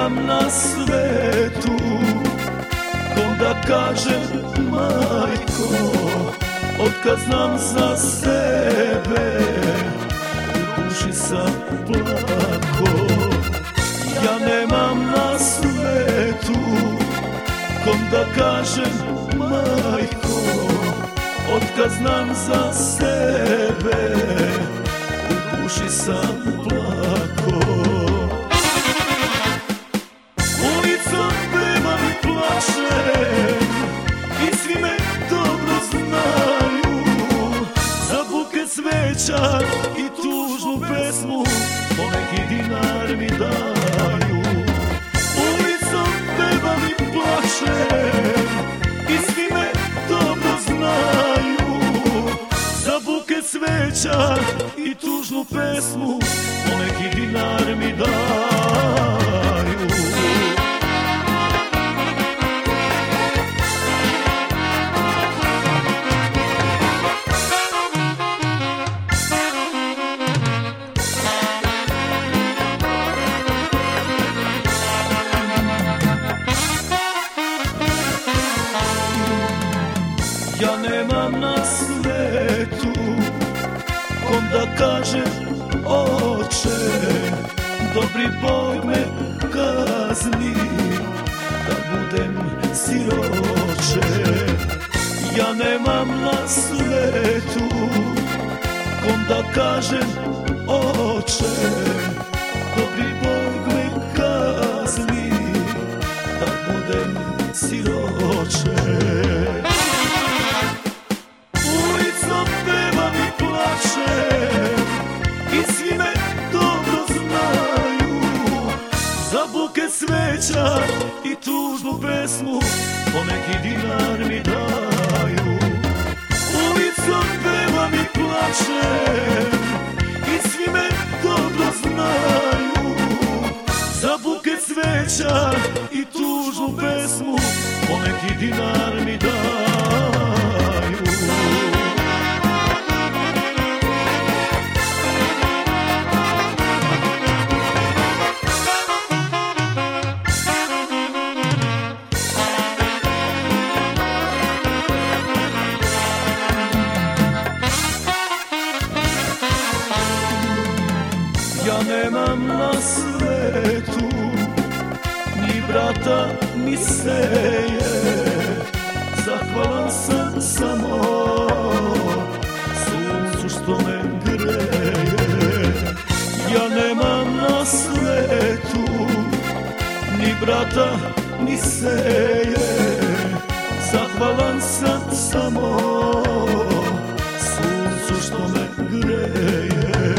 nemam na svetu kom da kažem majko, otkad znam za sebe u duši sam plako. Ja nemam na svetu kom da kažem majko, otkad znam za sebe u duši sam plako. Ulicom pevam i plašem i svi me dobro znaju, za buket smeća i tužnu pesmu po neki dinar mi daju. Ulicom pevam i plašem i svi me dobro znaju, za buket smeća i tužnu pesmu po neki dinar mi daju. Ja nemam na svetu kom da kažem oče, dobri Bog me kazni da budem siroče. Ja nemam na svetu kom da kažem oče, dobri Bog me kazni da budem siroče. Ulicom pevam i plačem i svi me dobro znaju, za buket smeća i tužnu pesmu po neki dinar mi daju. Ulicom pevam i plačem i svi me dobro znaju, za buket smeća i tužnu pesmu po neki dinar mi daju. Ja nemam na svetu ni brata ni seje, zahvalan sam samo suncu što me greje. Ja nemam na svetu ni brata ni seje, zahvalan sam samo suncu što me greje.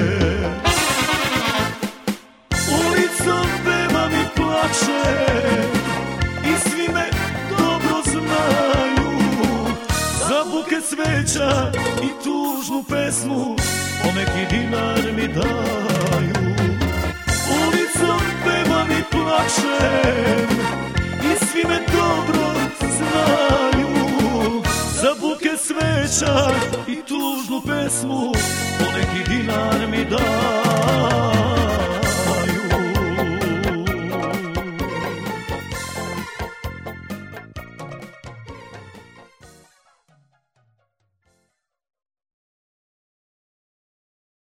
Ulicom pevam i plačem i svi me dobro znaju, za buket smeća i tužnu pesmu po neki dinar mi daju. Ulicom pevam i plačem i svi me dobro znaju, za buket smeća i tužnu pesmu po neki dinar mi daju.